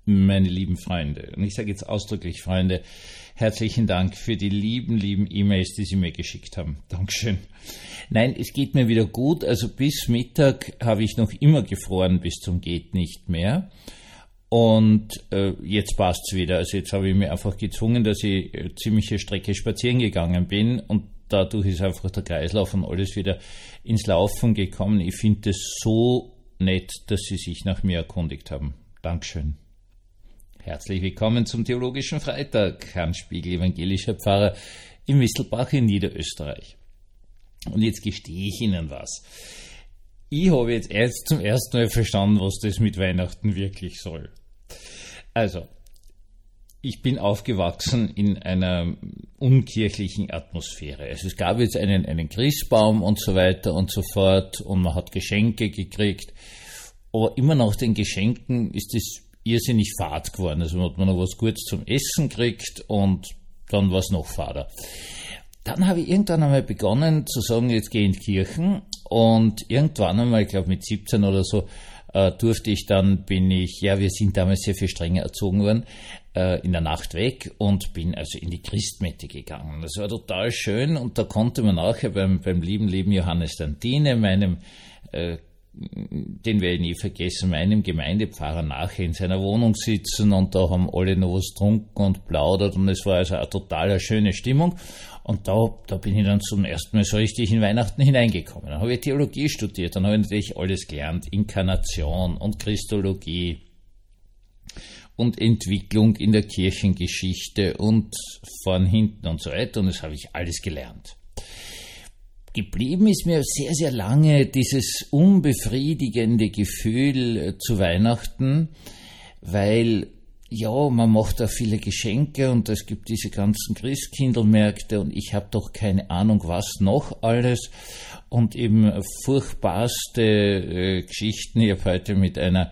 meine lieben Freunde, und ich sage jetzt ausdrücklich Freunde, herzlichen Dank für die lieben E-Mails, die Sie mir geschickt haben. Dankeschön. Nein, es geht mir wieder gut. Also bis Mittag habe ich noch immer gefroren bis zum geht nicht mehr. Und jetzt passt's wieder. Also jetzt habe ich mir einfach gezwungen, dass ich ziemliche Strecke spazieren gegangen bin, und dadurch ist einfach der Kreislauf und alles wieder ins Laufen gekommen. Ich finde es so nett, dass Sie sich nach mir erkundigt haben. Dankeschön. Herzlich willkommen zum Theologischen Freitag, Hans Spiegel, evangelischer Pfarrer in Wisselbach in Niederösterreich. Und jetzt gestehe ich Ihnen was. Ich habe jetzt erst zum ersten Mal verstanden, was das mit Weihnachten wirklich soll. Also, ich bin aufgewachsen in einer unkirchlichen Atmosphäre. Also es gab jetzt einen Christbaum und so weiter und so fort, und man hat Geschenke gekriegt. Aber immer nach den Geschenken ist es irrsinnig fad geworden. Also hat man noch was Gutes zum Essen gekriegt und dann war es noch fader. Dann habe ich irgendwann einmal begonnen zu sagen, jetzt gehe ich in die Kirchen, und irgendwann einmal, ich glaube mit 17 oder so, durfte ich dann, wir sind damals sehr viel strenger erzogen worden, in der Nacht weg und bin also in die Christmette gegangen. Das war total schön, und da konnte man nachher beim lieben Johannes Dantine, meinem den werde ich nie vergessen, meinem Gemeindepfarrer nachher in seiner Wohnung sitzen, und da haben alle noch was getrunken und plaudert, und es war also eine total schöne Stimmung, und da bin ich dann zum ersten Mal so richtig in Weihnachten hineingekommen. Dann habe ich Theologie studiert, dann habe ich natürlich alles gelernt, Inkarnation und Christologie und Entwicklung in der Kirchengeschichte und vorn, hinten und so weiter, und das habe ich alles gelernt. Geblieben ist mir sehr, sehr lange dieses unbefriedigende Gefühl zu Weihnachten, weil, ja, man macht da viele Geschenke und es gibt diese ganzen Christkindlmärkte und ich habe doch keine Ahnung, was noch alles, und eben furchtbarste Geschichten. Ich habe heute mit einer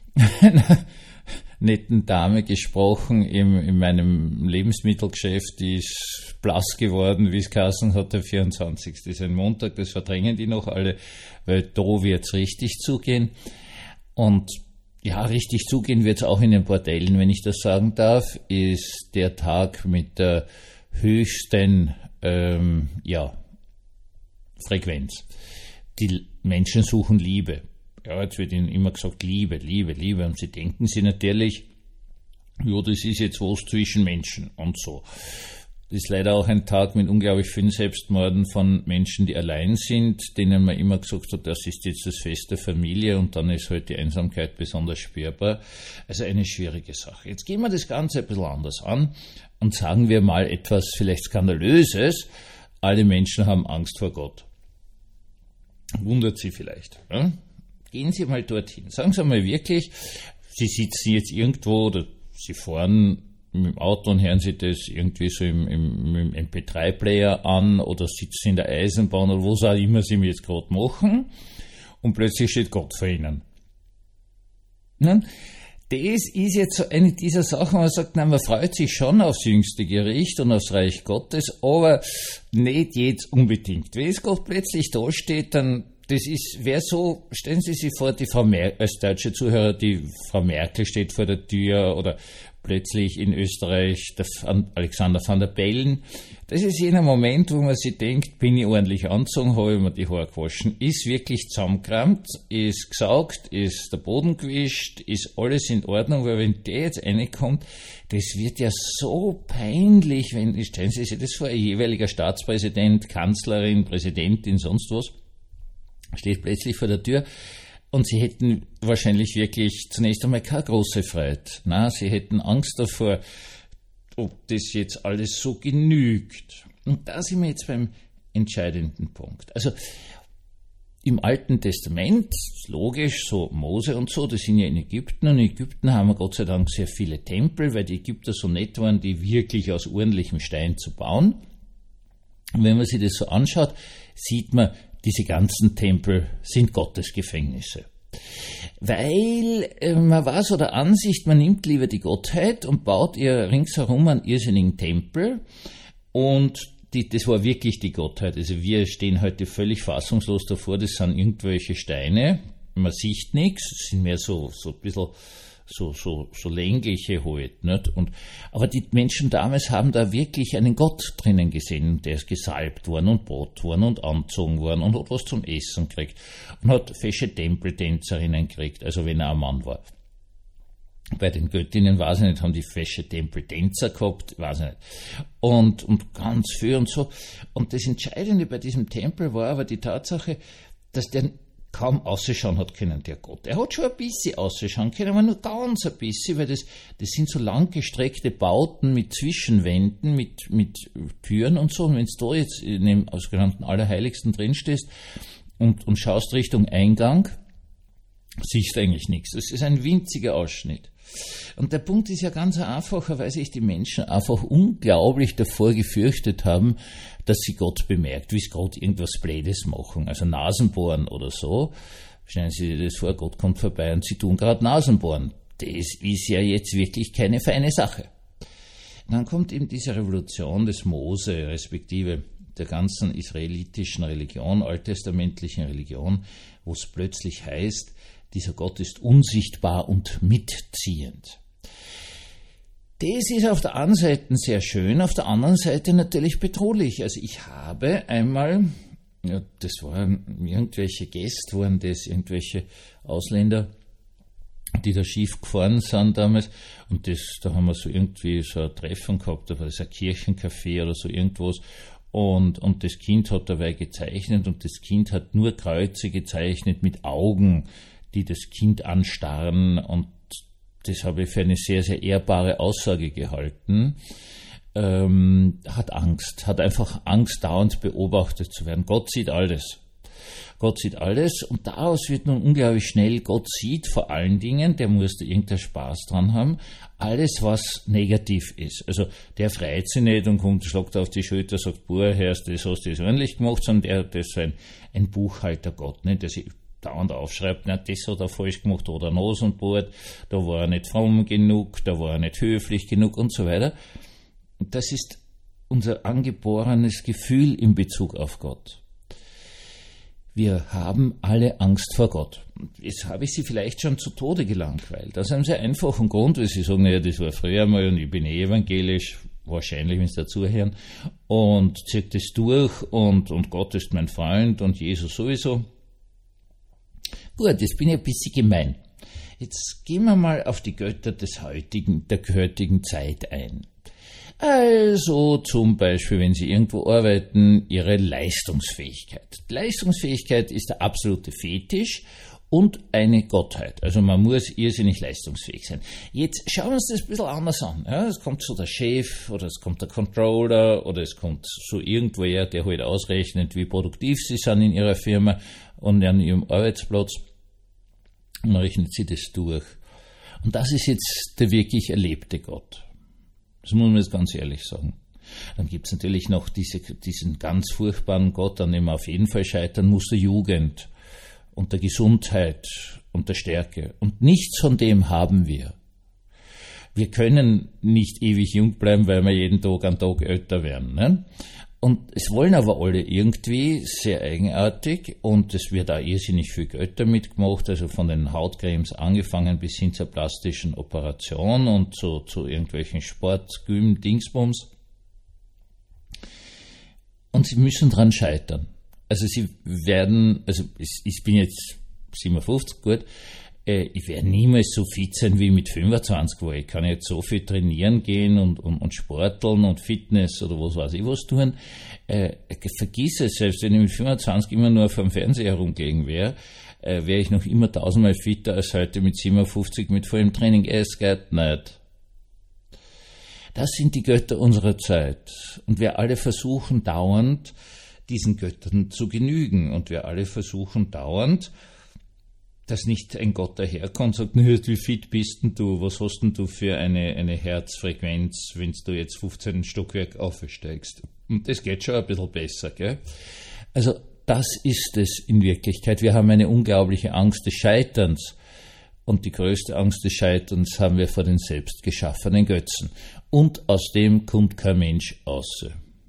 netten Dame gesprochen in meinem Lebensmittelgeschäft, die ist blass geworden, wie es geheißen hat, der 24. Das ist ein Montag, das verdrängen die noch alle, weil da wird's richtig zugehen. Und ja, richtig zugehen wird's auch in den Bordellen, wenn ich das sagen darf, ist der Tag mit der höchsten Frequenz. Die Menschen suchen Liebe. Ja, jetzt wird ihnen immer gesagt, Liebe. Und sie denken sich natürlich, ja, das ist jetzt was zwischen Menschen und so. Das ist leider auch ein Tag mit unglaublich vielen Selbstmorden von Menschen, die allein sind, denen man immer gesagt hat, das ist jetzt das Fest der Familie, und dann ist halt die Einsamkeit besonders spürbar. Also eine schwierige Sache. Jetzt gehen wir das Ganze ein bisschen anders an und sagen wir mal etwas vielleicht Skandalöses. Alle Menschen haben Angst vor Gott. Wundert Sie vielleicht, ja? Gehen Sie mal dorthin. Sagen Sie mal wirklich, Sie sitzen jetzt irgendwo oder Sie fahren mit dem Auto und hören Sie das irgendwie so im MP3-Player an oder sitzen in der Eisenbahn oder was auch immer Sie mir jetzt gerade machen, und plötzlich steht Gott vor Ihnen. Das ist jetzt so eine dieser Sachen, wo man sagt, nein, man freut sich schon aufs jüngste Gericht und aufs Reich Gottes, aber nicht jetzt unbedingt. Wenn es Gott plötzlich da steht, dann wäre so, stellen Sie sich vor, die Frau als deutsche Zuhörer, die Frau Merkel steht vor der Tür, oder plötzlich in Österreich der Alexander van der Bellen. Das ist jener Moment, wo man sich denkt, bin ich ordentlich angezogen, habe ich mir die Haare gewaschen, ist wirklich zusammengerammt, ist gesaugt, ist der Boden gewischt, ist alles in Ordnung, weil wenn der jetzt reinkommt, das wird ja so peinlich, stellen Sie sich das vor, ein jeweiliger Staatspräsident, Kanzlerin, Präsidentin, sonst was, steht plötzlich vor der Tür, und sie hätten wahrscheinlich wirklich zunächst einmal keine große Freude. Na, sie hätten Angst davor, ob das jetzt alles so genügt. Und da sind wir jetzt beim entscheidenden Punkt. Also im Alten Testament, ist logisch, so Mose und so, das sind ja in Ägypten, und in Ägypten haben wir Gott sei Dank sehr viele Tempel, weil die Ägypter so nett waren, die wirklich aus ordentlichem Stein zu bauen. Und wenn man sich das so anschaut, sieht man, diese ganzen Tempel sind Gottesgefängnisse. Weil man war so der Ansicht, man nimmt lieber die Gottheit und baut ihr ringsherum einen irrsinnigen Tempel, und das war wirklich die Gottheit. Also wir stehen heute völlig fassungslos davor, das sind irgendwelche Steine, man sieht nichts, es sind mehr so ein bisschen so längliche halt, nicht? Aber die Menschen damals haben da wirklich einen Gott drinnen gesehen, der ist gesalbt worden und Brot worden und angezogen worden und hat was zum Essen gekriegt und hat fesche Tempeltänzerinnen gekriegt, also wenn er ein Mann war. Bei den Göttinnen, weiß ich nicht, haben die fesche Tempeltänzer gehabt, weiß ich nicht. Und ganz viel und so. Und das Entscheidende bei diesem Tempel war aber die Tatsache, dass der kaum ausschauen hat können, der Gott. Er hat schon ein bisschen ausschauen können, aber nur ganz ein bisschen, weil das sind so langgestreckte Bauten mit Zwischenwänden, mit Türen und so. Und wenn du da jetzt in dem sogenannten Allerheiligsten drin stehst und schaust Richtung Eingang, siehst du eigentlich nichts. Es ist ein winziger Ausschnitt. Und der Punkt ist ja ganz einfacher, weil sich die Menschen einfach unglaublich davor gefürchtet haben, dass sie Gott bemerkt, wie es Gott irgendwas Blödes machen, also Nasenbohren oder so. Stellen Sie sich das vor, Gott kommt vorbei und Sie tun gerade Nasenbohren. Das ist ja jetzt wirklich keine feine Sache. Und dann kommt eben diese Revolution des Mose, respektive der ganzen israelitischen Religion, alttestamentlichen Religion, wo es plötzlich heißt, dieser Gott ist unsichtbar und mitziehend. Das ist auf der einen Seite sehr schön, auf der anderen Seite natürlich bedrohlich. Also ich habe einmal, ja, das waren irgendwelche Gäste, waren das irgendwelche Ausländer, die da schief gefahren sind damals, und da haben wir so irgendwie so ein Treffen gehabt, da war das ein Kirchencafé oder so irgendwas, und das Kind hat dabei gezeichnet, und das Kind hat nur Kreuze gezeichnet mit Augen, die das Kind anstarren, und das habe ich für eine sehr, sehr ehrbare Aussage gehalten. Hat Angst, hat einfach Angst, dauernd beobachtet zu werden. Gott sieht alles. Gott sieht alles, und daraus wird nun unglaublich schnell, Gott sieht vor allen Dingen, der muss da irgendeinen Spaß dran haben, alles, was negativ ist. Also der freut sich nicht und kommt, schlagt auf die Schulter, sagt, boah, Herr, das hast du jetzt ordentlich gemacht, sondern der ist so ein Buchhalter Gott, nicht? Der sich dauernd aufschreibt, na, das hat er falsch gemacht, oder Nase und Bart, da war er nicht fromm genug, da war er nicht höflich genug und so weiter. Und das ist unser angeborenes Gefühl in Bezug auf Gott. Wir haben alle Angst vor Gott. Jetzt habe ich Sie vielleicht schon zu Tode gelangweilt. Aus einem sehr einfachen Grund, weil Sie sagen, naja, das war früher mal und ich bin evangelisch, wahrscheinlich, wenn Sie dazuhören, und zieht das durch und Gott ist mein Freund und Jesus sowieso. Gut, jetzt bin ich ein bisschen gemein. Jetzt gehen wir mal auf die Götter der heutigen Zeit ein. Also zum Beispiel, wenn Sie irgendwo arbeiten, Ihre Leistungsfähigkeit. Leistungsfähigkeit ist der absolute Fetisch und eine Gottheit. Also man muss irrsinnig leistungsfähig sein. Jetzt schauen wir uns das ein bisschen anders an. Ja, es kommt so der Chef oder es kommt der Controller oder es kommt so irgendwer, der halt ausrechnet, wie produktiv Sie sind in Ihrer Firma und an Ihrem Arbeitsplatz, und dann rechnet Sie das durch. Und das ist jetzt der wirklich erlebte Gott. Das muss man jetzt ganz ehrlich sagen. Dann gibt es natürlich noch diesen ganz furchtbaren Gott, an dem man auf jeden Fall scheitern muss, der Jugend und der Gesundheit und der Stärke. Und nichts von dem haben wir. Wir können nicht ewig jung bleiben, weil wir jeden Tag einen Tag älter werden. Ne? Und es wollen aber alle irgendwie, sehr eigenartig, und es wird auch irrsinnig viel Geld damit gemacht, also von den Hautcremes angefangen bis hin zur plastischen Operation und zu irgendwelchen Sportgym, Dingsbums. Und sie müssen dran scheitern. Also ich bin jetzt 57, gut, ich werde niemals so fit sein wie mit 25, wo ich kann jetzt so viel trainieren gehen und sporteln und Fitness oder was weiß ich was tun. Vergiss es, selbst wenn ich mit 25 immer nur vor dem Fernseher herumgelegen wäre, wäre ich noch immer 1000-mal fitter als heute mit 57 mit vollem Training. Es geht nicht. Das sind die Götter unserer Zeit. Und wir alle versuchen dauernd, diesen Göttern zu genügen. Und wir alle versuchen dauernd, dass nicht ein Gott daherkommt und sagt, wie fit bist denn du, was hast denn du für eine Herzfrequenz, wenn du jetzt 15 Stockwerk aufsteigst. Und das geht schon ein bisschen besser, gell? Also das ist es in Wirklichkeit. Wir haben eine unglaubliche Angst des Scheiterns. Und die größte Angst des Scheiterns haben wir vor den selbst geschaffenen Götzen. Und aus dem kommt kein Mensch außer.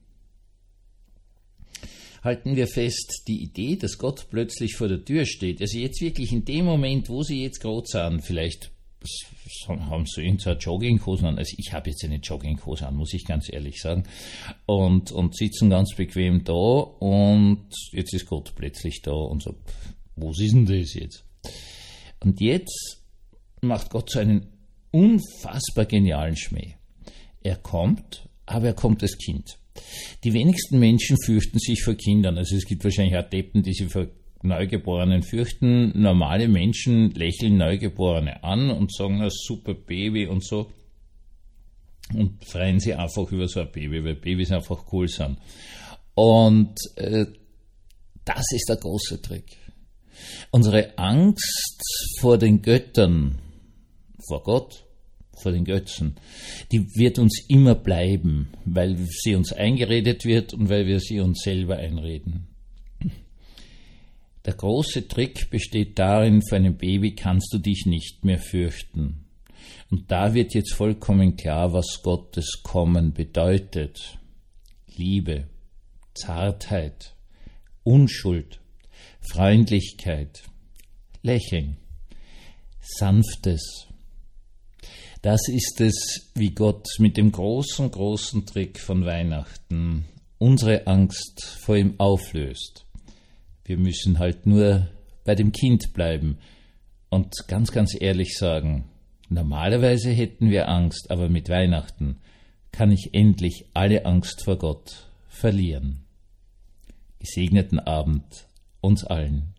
Halten wir fest, die Idee, dass Gott plötzlich vor der Tür steht, also jetzt wirklich in dem Moment, wo Sie jetzt gerade sind, vielleicht haben so irgendeine Jogginghosen an. Also ich habe jetzt eine Jogginghose an, muss ich ganz ehrlich sagen. Und sitzen ganz bequem da und jetzt ist Gott plötzlich da und sagt, was ist denn das jetzt? Und jetzt macht Gott so einen unfassbar genialen Schmäh. Er kommt, aber er kommt als Kind. Die wenigsten Menschen fürchten sich vor Kindern. Also es gibt wahrscheinlich auch Deppen, die sich vor Neugeborenen fürchten. Normale Menschen lächeln Neugeborene an und sagen, ein super Baby und so. Und freuen sich einfach über so ein Baby, weil Babys einfach cool sind. Und das ist der große Trick. Unsere Angst vor den Göttern, vor Gott, vor den Götzen, die wird uns immer bleiben, weil sie uns eingeredet wird und weil wir sie uns selber einreden. Der große Trick besteht darin, vor einem Baby kannst du dich nicht mehr fürchten. Und da wird jetzt vollkommen klar, was Gottes Kommen bedeutet. Liebe, Zartheit, Unschuld, Freundlichkeit, Lächeln, Sanftes. Das ist es, wie Gott mit dem großen, großen Trick von Weihnachten unsere Angst vor ihm auflöst. Wir müssen halt nur bei dem Kind bleiben und ganz, ganz ehrlich sagen, normalerweise hätten wir Angst, aber mit Weihnachten kann ich endlich alle Angst vor Gott verlieren. Gesegneten Abend uns allen.